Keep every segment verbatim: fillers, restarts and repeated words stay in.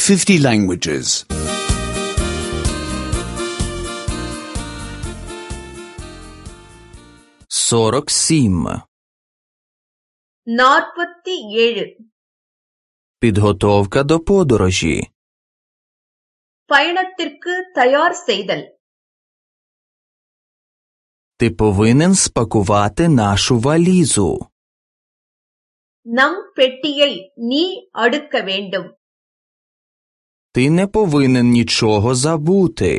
fifty languages. сорок семь. நாற்பத்தி ஏழு. Підготовка до подорожі. பயணத்திற்கு தயார் செய்தல். Ти повинен спакувати нашу валізу. நம் பெட்டியை நீ அடுக்க வேண்டும். Ти не повинен нічого забути.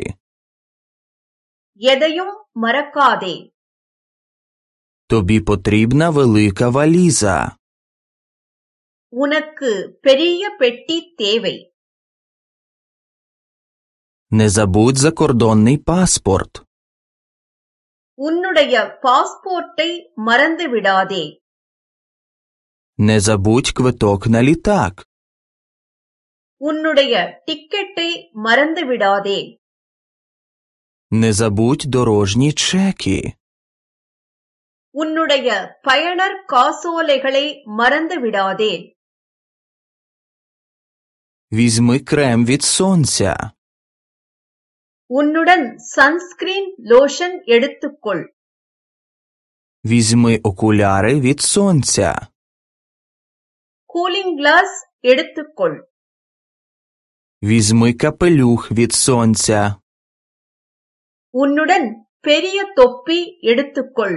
எதையும் மறக்காதே. Тобі потрібна велика валіза. உனக்கு பெரிய பெட்டி தேவை. Не забудь закордонний паспорт. உன்னுடைய பாஸ்போர்ட்டை மறந்து விடாதே. Не забудь квиток на літак. உன்னுடைய டிக்கெட்டை மறந்து விடாதே. Не забудь дорожні чеки. உன்னுடைய பயனர் காசோலைகளை மறந்து விடாதே. Візьми крем від сонця. உன்னுடன் சன்ஸ்கிரீன் லோஷன் எடுத்துக்கொள். Візьми окуляри від сонця. கூலிங் கிளாஸ் எடுத்துக்கொள். Візьми капелюх від сонця. உன்னுடன் பெரிய தொப்பி எடுத்துக்கொள்.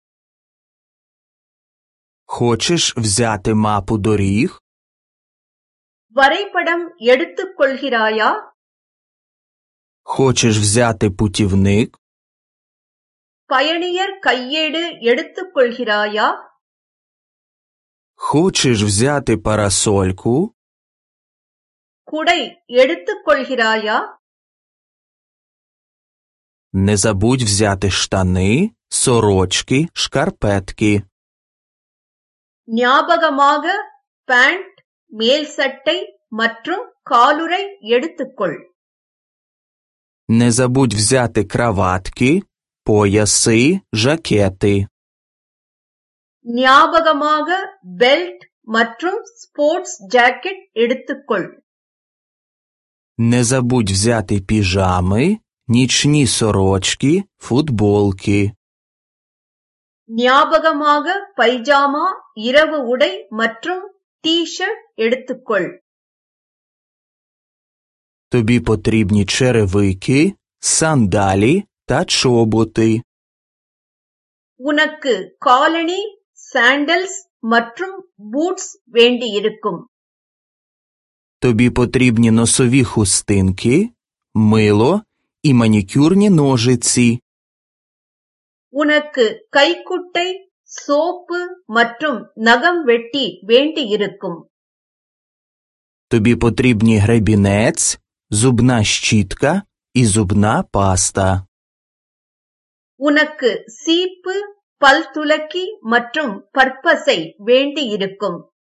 Хочеш взяти мапу доріг? வரைபடம் எடுத்துக்கொள்கிறாயா? Хочеш взяти путівник? பயணியர் கையேடு எடுத்துக்கொள்கிறாயா? Хочеш взяти парасольку? குடை எடுத்துக்கொள்கிறாயா? Не забудь взяти штани, сорочки, шкарпетки. ஞாபகமாக பேண்ட், மேல் சட்டை மற்றும் காலுறை எடுத்துக்கொள். Не забудь взяти краватки, пояси, жакети. ஞாபகமாக பெல்ட் மற்றும் ஸ்போர்ட்ஸ் ஜாக்கெட் எடுத்துக்கொள். Не забудь взяти піжами, нічні сорочки, футболки. ஞாபகமாக பைஜாமா, இரவு உடை மற்றும் டி-ஷர்ட் எடுத்துக்கொள். Тобі потрібні черевики, сандалі та чоботи. உனக்கு காலணி, சாண்டல்ஸ் மற்றும் பூட்ஸ் வேண்டியிருக்கும். Тобі потрібні носові хустинки, мило і манікюрні ножиці. உனக்கு கைக்குட்டை, சோப்பு மற்றும் நகம் வெட்டி வேண்டியிருக்கும். Тобі потрібні гребінець, зубна щітка і зубна паста. உனக்கு சீப்பு, பல் துலக்கி மற்றும் பற்பசை வேண்டியிருக்கும்.